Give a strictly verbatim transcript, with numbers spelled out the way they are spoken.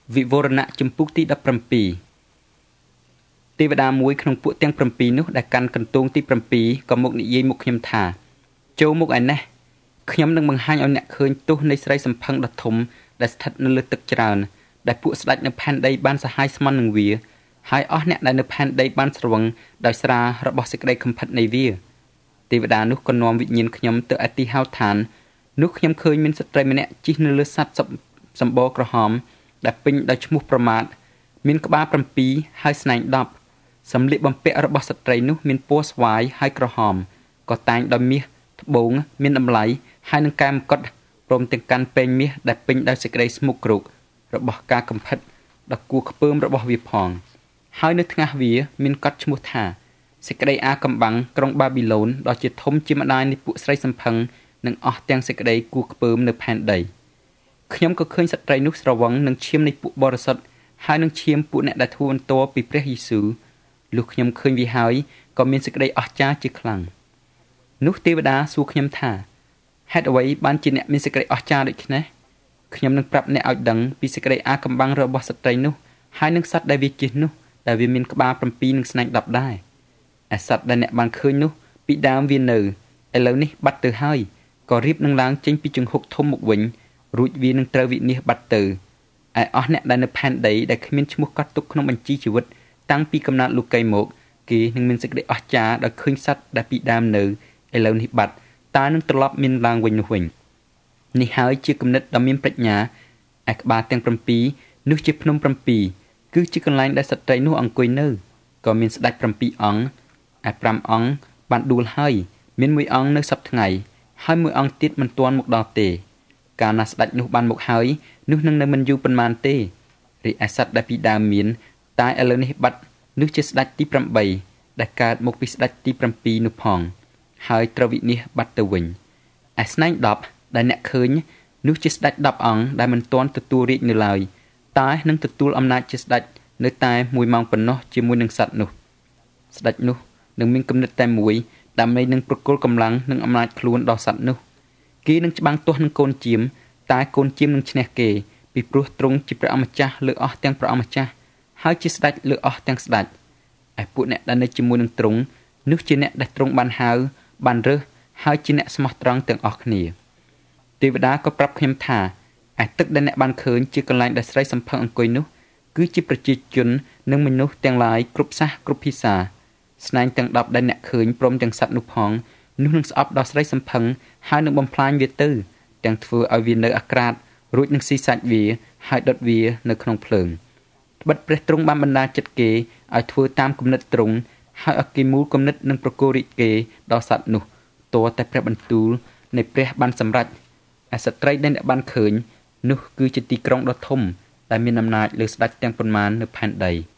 វិវរណៈចំពុកទីដប់ប្រាំពីរទេវតាមួយក្នុងពួកទាំងប្រាំពីរនោះដែលកាន់កន្ទងទីប្រាំពីរក៏មកនិយាយមុខខ្ញុំថាចូលមុខឯនេះខ្ញុំនឹងបង្ហាញឲ្យអ្នកឃើញទោសនៃស្រីសំផឹងដ៏ធំដែលស្ថិតនៅលើទឹកច្រើនដែលពួកស្ដេចនៅផែនដីបានសហាយស្មន់នឹងវាហើយអស់អ្នកដែលនៅផែនដីបានស្រវឹងដោយស្រារបស់សេចក្តីកំផិតនៃវាទេវតានោះក៏នាំវិញ្ញាណខ្ញុំទៅឯទីហោឋាននោះខ្ញុំឃើញមានស្ត្រីម្នាក់ជិះនៅលើសត្វសម្បរក្រហមដែលពេញដោយឈ្មោះប្រមាថមានក្បាលប្រាំពីរហើយស្នែងដប់សម្លៀកបំពាក់របស់ស្ត្រីនោះមានពណ៌ស្វាយហើយក្រហមក៏តែងដោយមាសត្បូងមានតម្លៃហើយនឹងកែមកុដព្រមទាំងកាន់ពែងមាសដែលពេញដោយសេចក្តីស្មុគគ្រោករបស់ការកំផិតដ៏គួរខ្ពើមរបស់វាផងហើយនៅថ្ងាសវាមានកត់ឈ្មោះថាសេចក្តីអាកំបាំងក្រុងបាប៊ីឡូនដ៏ជាធំជាម្ដាយនៃពួកស្រីសំផឹងនិងអស់ទាំងសេចក្តីគួរខ្ពើមនៅផែនដីខ្ញុំក៏ឃើញស្ត្រីនោះស្រវឹងនឹងឈាមនៃពួកបរិសុទ្ធហើយនឹងឈាមពួកអ្នកដែលធូរបន្ទារពីព្រះយេស៊ូវលុះខ្ញុំឃើញវាហើយក៏មានសេចក្តីអស្ចារ្យជាខ្លាំងនោះទេវតាសួរខ្ញុំថាហេតុអ្វីបានជាអ្នកមានសេចក្តីអស្ចារ្យដូច្នេះខ្ញុំនឹងប្រាប់អ្នកឲ្យដឹងពីសេចក្តីអាកំបាំងរបស់ស្ត្រីនោះហើយនឹងសត្វដែលវាជិះនោះដែលវាមានក្បាលប្រាំពីរនិងស្នែងដប់ដែរឯសត្វដែលអ្នកបានឃើញនោះពីដើមវានៅឥឡូវនេះបាត់ទៅហើយក៏រៀបនឹងឡើងចេញពីជង្ហុកធំមកវិញរួចវានឹងត្រូវវិនាសបាត់ទៅឯអស់អ្នកដែលនៅផែនដីដែលគ្មានឈ្មោះកត់ទុកក្នុងបញ្ជីជីវិតតាំងពីកំណើតលោកីមកគេនឹងមានសេចក្តីអស្ចារ្យដល់ឃើញសត្វដែលពីដើមនៅឥឡូវនេះបាត់តើនឹងត្រឡប់មានឡើងវិញនោះវិញនេះហើយជាគំនិតដ៏មានប្រាជ្ញាឯក្បាលទាំងប្រាំពីរនោះជាភ្នំប្រាំពីរគឺជាកន្លែងដែលស្ត្រីនោះអង្គុយនៅក៏មានស្ដេចប្រាំពីរអង្គឯប្រាំអង្គបានដួលហើយមានមួយអង្គនៅសព្វថ្ងៃហើយមួយអង្គទៀតមិនទាន់មកដល់ទេកាលណាស្ដេចនោះបានមកហើយនោះនឹងនៅមិនយូរប៉ុន្មានទេរីឯសត្វដែលពីដើមមានតែឥឡូវនេះបាត់នោះជាស្ដេចទីប្រាំបីដែលកើតមកពីស្ដេចទីប្រាំពីរនោះផងហើយត្រូវវិនាសបាត់ទៅវិញឯស្នែងដប់ដែលអ្នកឃើញនោះជាស្ដេចដប់អង្គដែលមិនទាន់ទទួលរាជនៅឡើយតែនឹងទទួលអំណាចជាស្ដេចនៅតែមួយម៉ោងប៉ុណ្ណោះជាមួយនឹងសត្វនោះស្ដេចនោះនឹងមានគំនិតតែមួយដើម្បីនឹងប្រគល់កម្លាំងនិងអំណាចខ្លួនដល់សត្វនោះគេនឹងច្បាំងទាស់នឹងកូនជៀមតែកូនជៀមនឹងឈ្នះគេពីព្រោះទ្រង់ជាព្រះអម្ចាស់លើអស់ទាំងព្រះអម្ចាស់ហើយជាស្ដេចលើអស់ទាំងស្ដេចឯពួកអ្នកដែលនៅជាមួយនឹងទ្រង់នោះជាអ្នកដែលទ្រង់បានហៅបានរើសហើយជាអ្នកស្មោះត្រង់ទាំងអស់គ្នាទេវតាក៏ប្រាប់ខ្ញុំថាឯទឹកដែលអ្នកបានឃើញជាកន្លែងដែលស្រីសំផឹងអង្គុយនោះគឺជាប្រជាជននិងមនុស្សទាំងឡាយគ្រប់សាសគ្រប់ភាសាស្នែងទាំងដប់ដែលអ្នកឃើញព្រមទាំងសត្វនោះផងនោះនឹងស្អប់ដល់ស្រីសំផឹងហើយនឹងបំផ្លាញវាទៅទាំងធ្វើឲ្យវានៅអាក្រាតរួចនឹងស៊ីសាច់វាហើយដុតវានៅក្នុងភ្លើងត្បិតព្រះទ្រង់បានបណ្ដាចិត្តគេឲ្យធ្វើតាមគំនិតទ្រង់ហើយឲ្យគេមូលគំនិតនឹងប្រគល់រាជគេដល់សត្វនោះតើតែព្រះបន្ទូលនៃព្រះបានសម្រេចឯស្ត្រីដែលអ្នកបានឃើញនោះគឺជាទីក្រុងដ៏ធំដែលមានអំណាចលើស្ដេចទាំងប៉ុន្មាននៅផែនដី